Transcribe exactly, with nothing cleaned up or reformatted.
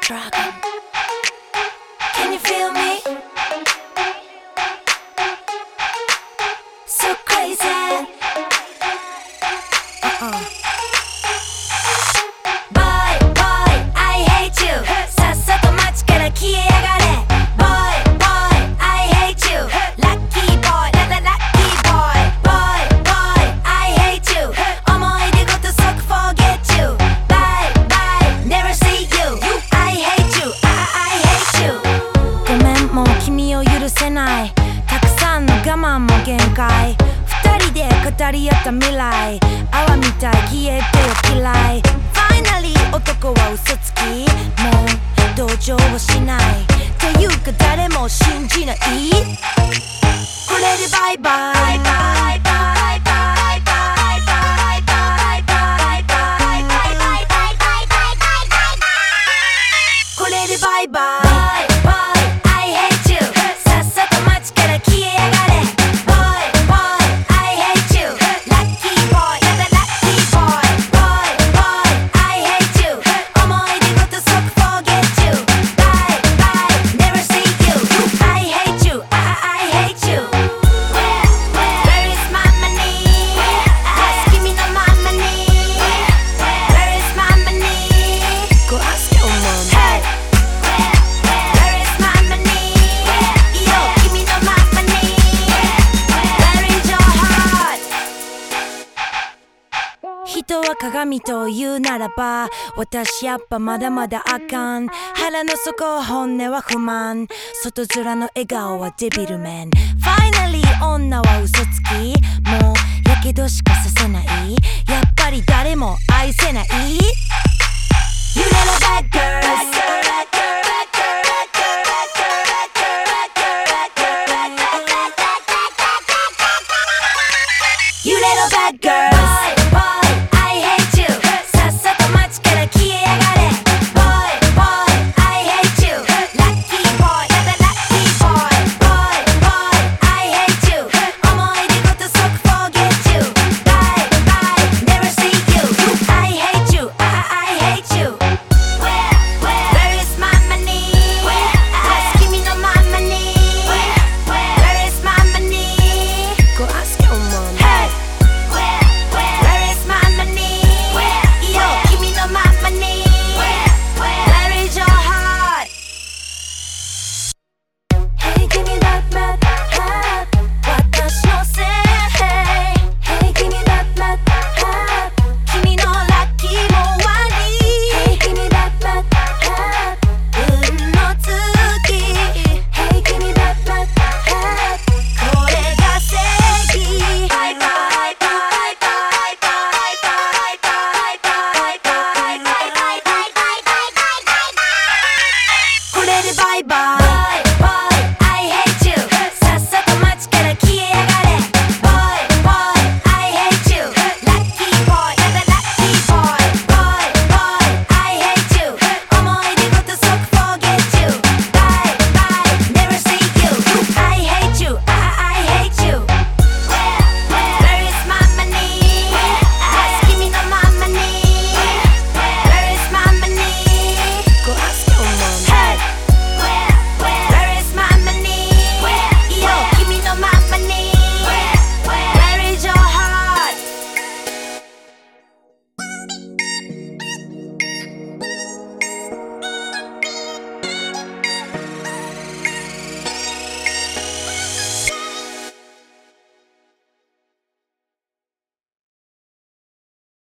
dragon. Can you feel me? So crazy. Uh-uh. Boy, boy, I hate you. さっさと街から消えやがれ。Boy, boy, I hate you. Lucky boy, la la lucky boy. Boy, boy, I hate you. 思い出ごと即 forget you. Bye, bye, never see you. I hate you, I, I hate you. ごめん、もう君を許せない。たくさんの我慢も限界。二人で語り合った未来。泡みたい消えてよ嫌い。Finally 男は嘘つき。もう同情はしない。っていうか誰も信じない。これでバイバイ。バイバイバイバイバイバイバイバイバイバイバイバイバイバイバイバイバイ。これでバイバイ。人は鏡と言うならば私やっぱまだまだあかん。腹の底本音は不満。外面の笑顔はデビルメン。Finally 女は嘘つき。もうやけどしかさせない。やっぱり誰も愛せない。You little bad girls You little bad girl